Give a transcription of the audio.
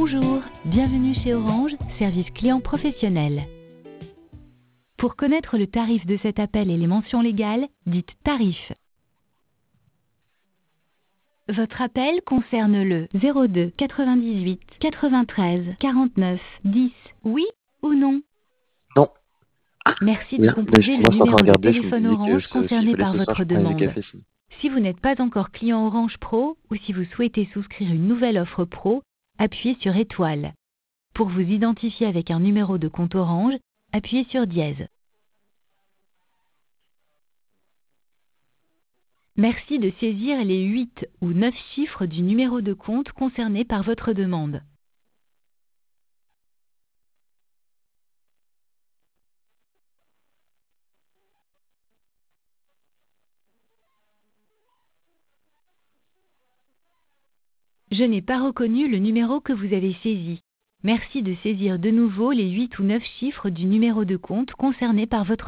Bonjour, bienvenue chez Orange, service client professionnel. Pour connaître le tarif de cet appel et les mentions légales, dites tarif. Votre appel concerne le 02 98 93 49 10. Oui ou non? Non. Merci de Bien, mais composer le justement, je suis en train numéro de de regarder, je me téléphone disais que Orange s'il concerné fallait par ce soir, je votre prenais des demande. cafés. Sinon. Si vous n'êtes pas encore client Orange Pro ou si vous souhaitez souscrire une nouvelle offre Pro, appuyez sur étoile. Pour vous identifier avec un numéro de compte Orange, appuyez sur dièse. Merci de saisir les 8 ou 9 chiffres du numéro de compte concerné par votre demande. Je n'ai pas reconnu le numéro que vous avez saisi. Merci de saisir de nouveau les 8 ou 9 chiffres du numéro de compte concerné par votre